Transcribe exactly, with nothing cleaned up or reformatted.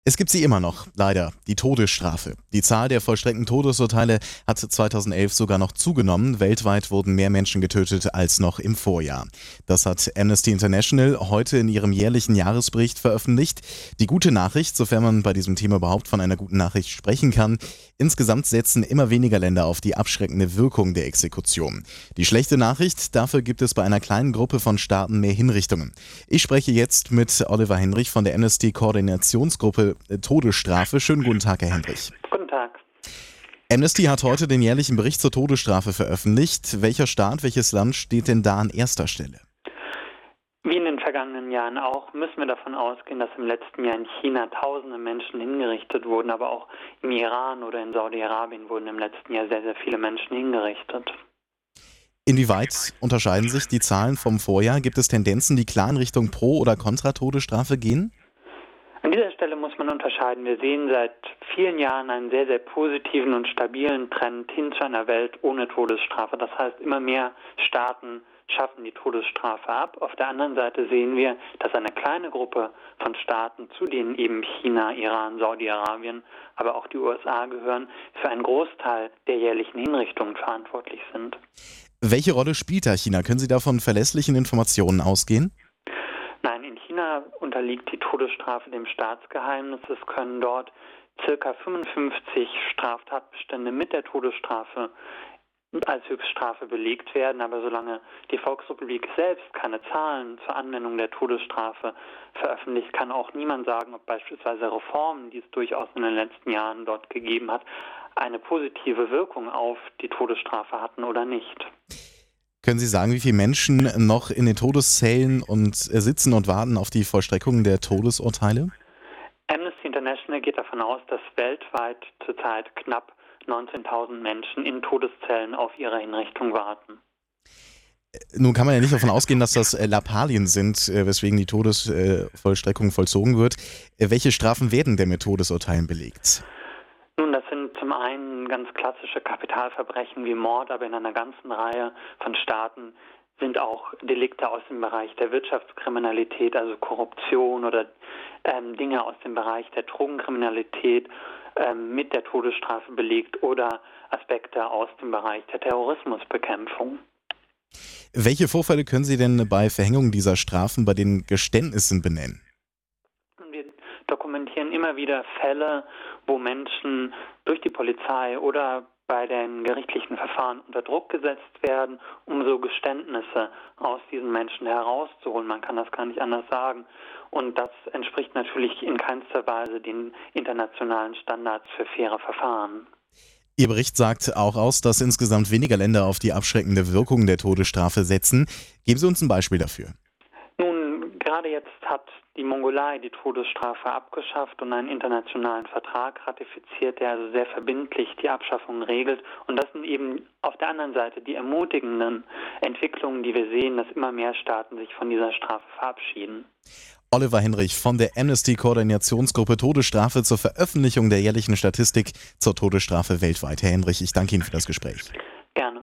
Es gibt sie immer noch, leider, die Todesstrafe. Die Zahl der vollstreckten Todesurteile hat zweitausendelf sogar noch zugenommen. Weltweit wurden mehr Menschen getötet als noch im Vorjahr. Das hat Amnesty International heute in ihrem jährlichen Jahresbericht veröffentlicht. Die gute Nachricht, sofern man bei diesem Thema überhaupt von einer guten Nachricht sprechen kann: Insgesamt setzen immer weniger Länder auf die abschreckende Wirkung der Exekution. Die schlechte Nachricht: Dafür gibt es bei einer kleinen Gruppe von Staaten mehr Hinrichtungen. Ich spreche jetzt mit Oliver Henrich von der Amnesty-Koordinationsgruppe Todesstrafe. Schönen guten Tag, Herr Henrich. Guten Tag. Amnesty hat heute den jährlichen Bericht zur Todesstrafe veröffentlicht. Welcher Staat, welches Land steht denn da an erster Stelle? Wie in den vergangenen Jahren auch, müssen wir davon ausgehen, dass im letzten Jahr in China tausende Menschen hingerichtet wurden, aber auch im Iran oder in Saudi-Arabien wurden im letzten Jahr sehr, sehr viele Menschen hingerichtet. Inwieweit unterscheiden sich die Zahlen vom Vorjahr? Gibt es Tendenzen, die klar in Richtung Pro- oder Kontra-Todesstrafe gehen? An dieser Stelle muss man unterscheiden. Wir sehen seit vielen Jahren einen sehr, sehr positiven und stabilen Trend hin zu einer Welt ohne Todesstrafe. Das heißt, immer mehr Staaten schaffen die Todesstrafe ab. Auf der anderen Seite sehen wir, dass eine kleine Gruppe von Staaten, zu denen eben China, Iran, Saudi-Arabien, aber auch die U S A gehören, für einen Großteil der jährlichen Hinrichtungen verantwortlich sind. Welche Rolle spielt da China? Können Sie da von verlässlichen Informationen ausgehen? Nein, in China unterliegt die Todesstrafe dem Staatsgeheimnis. Es können dort circa fünfundfünfzig Straftatbestände mit der Todesstrafe als Höchststrafe belegt werden. Aber solange die Volksrepublik selbst keine Zahlen zur Anwendung der Todesstrafe veröffentlicht, kann auch niemand sagen, ob beispielsweise Reformen, die es durchaus in den letzten Jahren dort gegeben hat, eine positive Wirkung auf die Todesstrafe hatten oder nicht. Können Sie sagen, wie viele Menschen noch in den Todeszellen und sitzen und warten auf die Vollstreckung der Todesurteile? Amnesty International geht davon aus, dass weltweit zurzeit knapp neunzehntausend Menschen in Todeszellen auf ihre Hinrichtung warten. Nun kann man ja nicht davon ausgehen, dass das Lappalien sind, weswegen die Todesvollstreckung vollzogen wird. Welche Strafen werden denn mit Todesurteilen belegt? Nun, das sind zum einen ganz klassische Kapitalverbrechen wie Mord, aber in einer ganzen Reihe von Staaten sind auch Delikte aus dem Bereich der Wirtschaftskriminalität, also Korruption oder ähm, Dinge aus dem Bereich der Drogenkriminalität ähm, mit der Todesstrafe belegt oder Aspekte aus dem Bereich der Terrorismusbekämpfung. Welche Vorfälle können Sie denn bei Verhängung dieser Strafen bei den Geständnissen benennen? Wir dokumentieren immer wieder Fälle, wo Menschen durch die Polizei oder bei den gerichtlichen Verfahren unter Druck gesetzt werden, um so Geständnisse aus diesen Menschen herauszuholen. Man kann das gar nicht anders sagen. Und das entspricht natürlich in keinster Weise den internationalen Standards für faire Verfahren. Ihr Bericht sagt auch aus, dass insgesamt weniger Länder auf die abschreckende Wirkung der Todesstrafe setzen. Geben Sie uns ein Beispiel dafür. Nun, gerade jetzt hat die Mongolei die Todesstrafe abgeschafft und einen internationalen Vertrag ratifiziert, der also sehr verbindlich die Abschaffung regelt. Und das sind eben auf der anderen Seite die ermutigenden Entwicklungen, die wir sehen, dass immer mehr Staaten sich von dieser Strafe verabschieden. Oliver Henrich von der Amnesty-Koordinationsgruppe Todesstrafe zur Veröffentlichung der jährlichen Statistik zur Todesstrafe weltweit. Herr Henrich, ich danke Ihnen für das Gespräch.